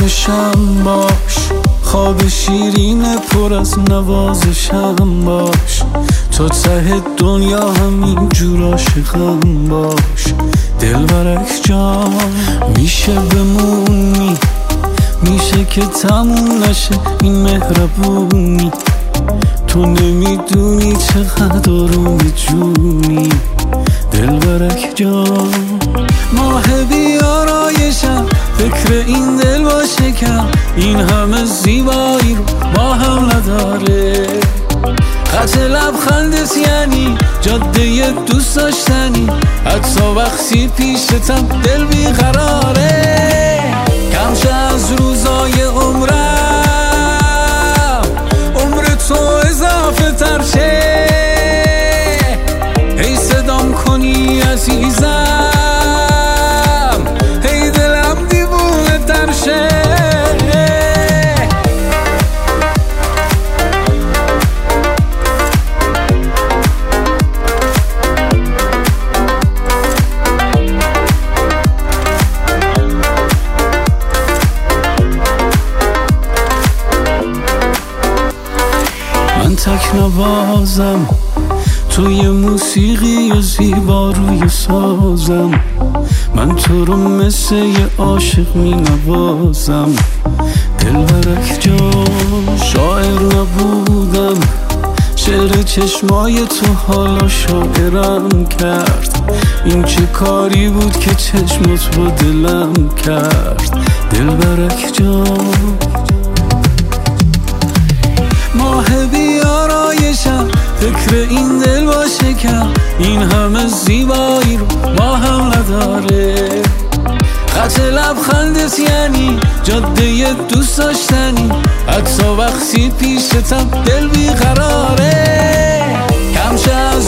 آرامشم باش، خواب شیرین پر از نوازشم باش، تو ته دنیا همین جور عاشقم باش. دلبرک جان میشه بمونی، میشه که تموم نشه این مهربونی، تو نمیدونی چقدر آروم جونی. دلبرک جان ماه بیارایشم، فکر این دل با شکم، این همه زیبایی رو با هم نداره. خط لبخندت یعنی جاده دوست داشتنی، حتی وقتی پیشتم دل بیقراره. کمشه از روزای عمرم، عمر تو اضافه تر شه، هی صدام کنی عزیزم، هی دلم دیوونه تر شه. من تک نوازم توی موسیقی زیبا روی سازم، من تو رو مثل یه عاشق می نوازم. دلبرک جان شاعر نبودم، شعر چشمای تو حالا شاعرم کرد. این چه کاری بود که چشمت با دلم کرد. دلبرک جان ماه بیارایشم، فکر این دل با شکم، این همه زیبایی رو با هم نداره. خط لبخندت یعنی جاده دوست داشتنی، حتی وقتی پیشتم دل بیقراره. کمشه